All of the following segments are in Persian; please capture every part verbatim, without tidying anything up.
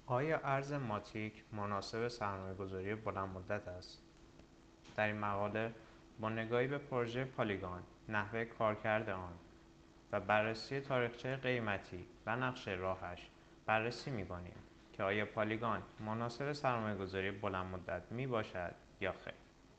آیا ارز ماتیک مناسب سرمایه‌گذاری بلند مدت است؟ در این مقاله با نگاهی به پروژه پالیگان، نحوه کارکرد آن و بررسی تاریخچه قیمتی و نقشه راهش بررسی می‌کنیم که آیا پالیگان مناسب سرمایه‌گذاری بلند مدت میباشد یا خیر.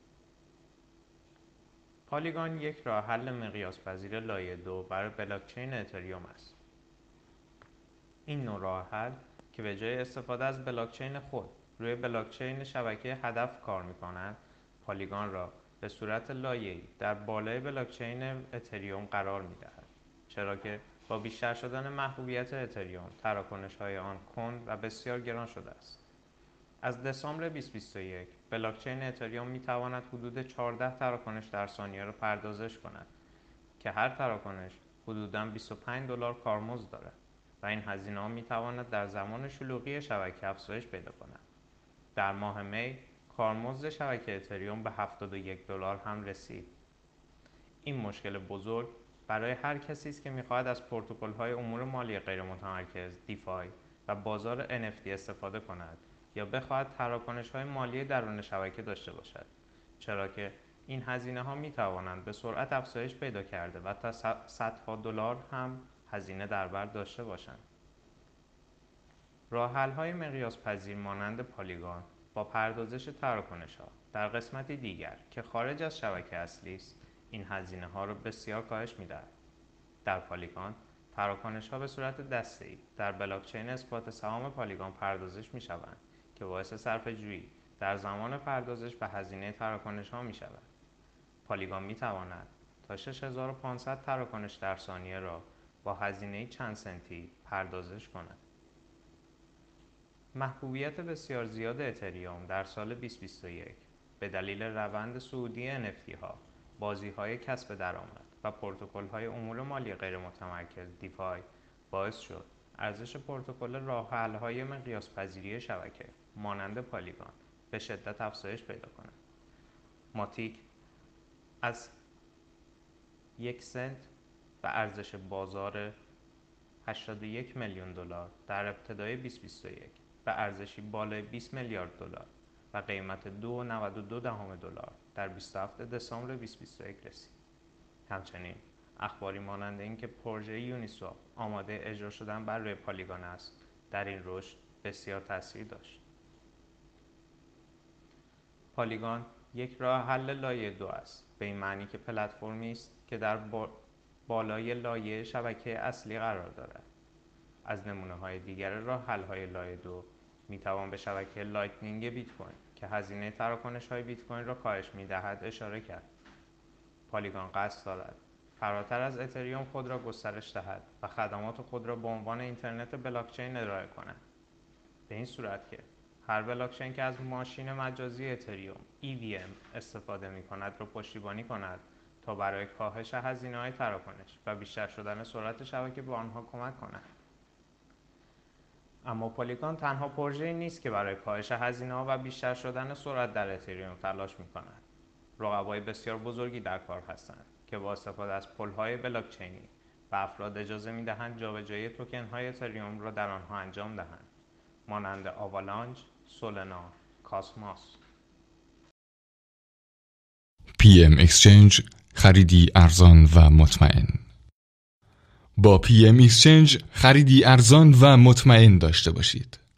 پالیگان یک راه حل مقیاس پذیر لایه دو برای بلاکچین اتریوم است. این نوع راه حل که به جای استفاده از بلاکچین خود روی بلاکچین شبکه هدف کار می‌کند، پالیگان را به صورت لایه‌ای در بالای بلاکچین اتریوم قرار می‌دهد، چرا که با بیشتر شدن محبوبیت اتریوم تراکنش‌های آن کند و بسیار گران شده است. از دسامبر بیست و بیست و یک بلاکچین اتریوم می‌تواند حدود چهارده تراکنش در ثانیه را پردازش کند که هر تراکنش حدوداً بیست و پنج دلار کارمزد دارد و این هزینه‌ها می‌تواند در زمان شلوغی شبکه افزایش پیدا کند. در ماه می کارمزد شبکه اتریوم به هفتاد و یک دلار هم رسید. این مشکل بزرگ برای هر کسی است که می‌خواهد از پروتکل‌های امور مالی غیر متمرکز دیفای و بازار ان اف تی استفاده کند یا بخواهد تراکنش‌های مالی درون شبکه داشته باشد، چرا که این هزینه‌ها می‌توانند به سرعت افزایش پیدا کرده و تا صدها دلار هم هزینه در بر داشته باشند. راه‌حل‌های مقیاس پذیر مانند پالیگان با پردازش تراکنش‌ها در قسمتی دیگر که خارج از شبکه اصلی است، این هزینه‌ها را بسیار کاهش می‌دهد. در پالیگان تراکنش‌ها به صورت دسته‌ای در بلاکچین اثبات سهام پالیگان پردازش می‌شوند که باعث صرفه‌جویی در زمان پردازش و هزینه تراکنش‌ها می‌شود. پالیگان می‌تواند تا شش هزار و پانصد تراکنش در ثانیه را با هزینه چند سنتی پردازش کند. محبوبیت بسیار زیاد اتریوم در سال بیست و بیست و یک به دلیل روند صعودی ان اف تی ها، بازی‌های کسب درآمد و پروتکل‌های امور مالی غیر متمرکز دیفای باعث شد ارزش پروتکل راه‌حل‌های مقیاس پذیری شبکه مانند پالیگان به شدت افزایش پیدا کند. ماتیک از یک سنت و ارزش بازار هشتاد و یک میلیون دلار در ابتدای بیست و بیست و یک به ارزشی بالای بیست میلیارد دلار و قیمت دو و نود و دو دهم دلار در بیست و هفتم دسامبر بیست و بیست و یک رسید. همچنین اخباری مانند اینکه پروژه یونیسوپ آماده اجرا شدن بر روی پالیگان است در این رشد بسیار تاثیر داشت. پالیگان یک راه حل لایه دو است، به این معنی که پلتفرمی است که در بالای لایه شبکه اصلی قرار دارد. از نمونه‌های دیگر راه حل‌های لایه دو می‌توان به شبکه لایتنینگ بیت کوین که هزینه تراکنش‌های بیت کوین را کاهش می‌دهد اشاره کرد. پالیگان قصد دارد فراتر از اتریوم خود را گسترش دهد و خدمات خود را به عنوان اینترنت بلاکچین ارائه کند، به این صورت که هر بلاکچین که از ماشین مجازی اتریوم ای وی ام استفاده می‌کند را پشتیبانی کند تا برای کاهش هزینه‌های تراکنش و بیشتر شدن سرعت شبکه به آنها کمک کند. اما پالیگان تنها پروژه‌ای نیست که برای کاهش هزینه‌ها و بیشتر شدن سرعت در اتریوم تلاش می‌کند. رقبای بسیار بزرگی در کار هستند که با استفاده از پل‌های بلاکچینی به افراد اجازه می‌دهند جابجایی توکن‌های اتریوم را در آنها انجام دهند، مانند آوالانج، سولنا، کاسموس. پی ام اکسچنج، خریدی ارزان و مطمئن. با پی ام اکسچنج خریدی ارزان و مطمئن داشته باشید.